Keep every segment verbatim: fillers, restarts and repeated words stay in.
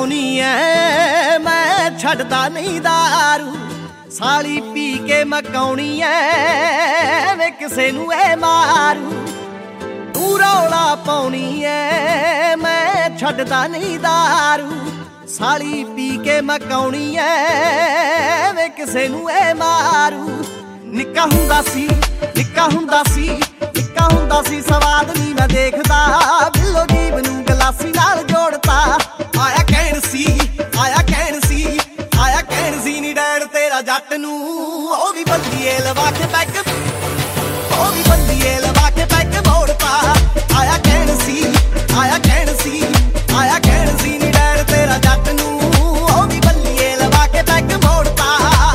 मकाउनी ऐ मैं छड्डदा नहीं दारू साली पी के मकाउनी ऐ वे किसे नूं ऐ मारू तू रौला पाउनी ऐ मैं छड्डदा नहीं दारू साली पी के मकाउनी ऐ वे किसे नूं ऐ मारू निक्का हुंदा सी निक्का हुंदा सी निक्का हुंदा सी सवाद नहीं मैं देखदा बिल्लो जीव नूं गलासी नाल जोड़ता आया कहण सी आया कहण सी आया कहण सी नी डैड तेरा जट नूं ओ भी बंदीए लवा के पैग ओ भी बंदीए लवा के पैग मोड़ता आया कहण सी आया कहण सी आया कहण सी नी डैड तेरा जट नूं ओ भी बंदीए लवा के पैग मोड़ता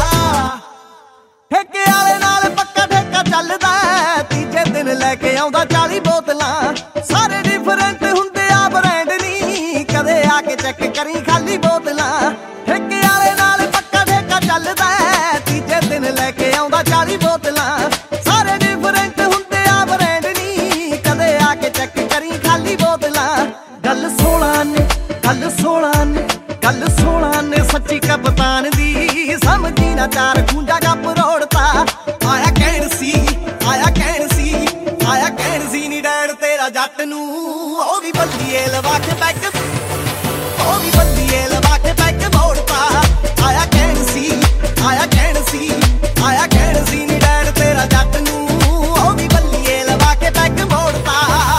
ठेके वाले नाल पक्का ठेका चलदा तीजे दिन लैके आउंदा चाली बोतलां सारे डिफरेंट हुंदे आ ब्रांड नी कदे आके चेक करी खाली बोतलां ठेके वाले नाल पक्का ठेका चलदा तीजे दिन लैके आउंदा चाली बोतलां सारे डिफरेंट हुंदे आ ब्रांड नी कदे आके चेक करी खाली बोतलां गल सोलह ने गल सोलह ने गल सोलह ने सच्ची कप्तान दी समझी ना चार खूंजा गप रोड़ता आया कहण सी आया कहण सी आया कहण सी नी डैड तेरा जट नूं ओ भी बंदीए लवा के पैग ओ भी बंदीए लवा के पैग मोड़ता आया कहण सी आया कहण सी आया कहण सी नी डैड तेरा जट नूं ओ भी बंदीए लवा के पैग मोड़ता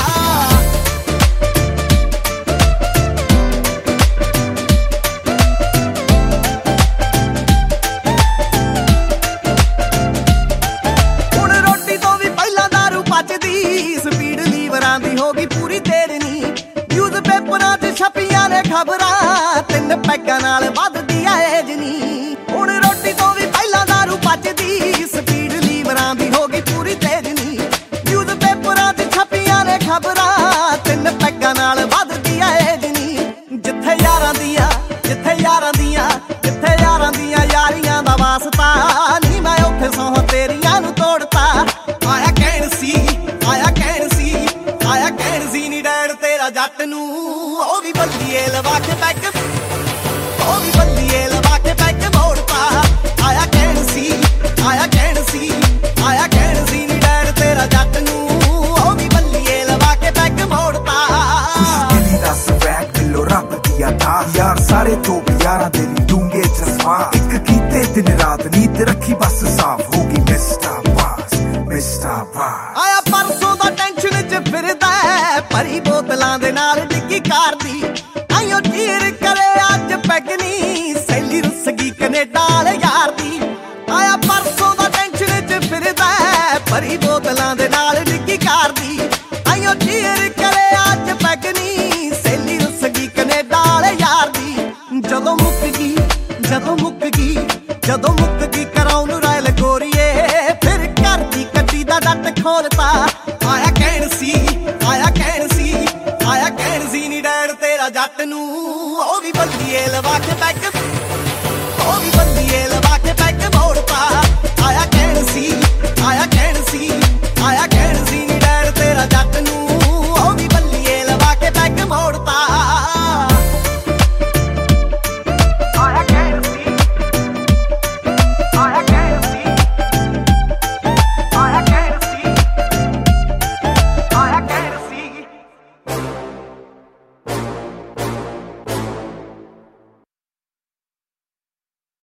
स्पीड लीवरां दी होगी पूरी तेरनी न्यूज़ पेपरां च छपियां ने खबरां तिन पैगां नाल वधदी एज नी हुण रोटी तो भी पहलां दारू पचदी स्पीड लीवरां दी होगी पूरी तेरनी न्यूज़ पेपरां च छपियां ने खबरां तिन पैगां नाल वधदी एज नी जिथे यारां दियां जिथे यारां दियां जिथे यारां दियां यारियां दा वास्ता नी मैं उत्थे सौं तेरियां नूं तोड़ता आया कहण सी आया कहण सी आया कहण सी नी डैड तेरा जट नूं ओ भी बंदीए लवा के पैग ओ भी बंदीए लवा के पैग मोड़ता आया कहण सी आया कहण सी आया कहण सी नी डैड तेरा जट नूं ओ भी बंदीए लवा के पैग मोड़ता दिली दा स्वैग दिलो रब दिया था यार सारे तो भी यारां दे नी दूंगे जज्बा एक कीते दिन रात नींद रखी बस साफ होगी मिस्टर पास मिस्टर पास आया परसों दा टेंशन च फिरदा भरी बोतलां दे नाल डिग्गी कार दी आइयो चीर करे अज पैगनी सैली रुस गई कनेडा वाले यार दी आया परसों दा टेंशन च फिरदा भरी बोतलां दे नाल डिग्गी कार दी आइयो चीर करे अज पैगनी सैली रुस गई कनेडा वाले यार दी जदों मुक गई जदों मुक गई जदों मुक गई कराउन रायल गोरीए फिर घर दी कट्टी दा डट खोलता आया कहण सी आया कहण सी आया कहण सी नी डैड तेरा जट नूं ओ भी बंदीए लवा के पैग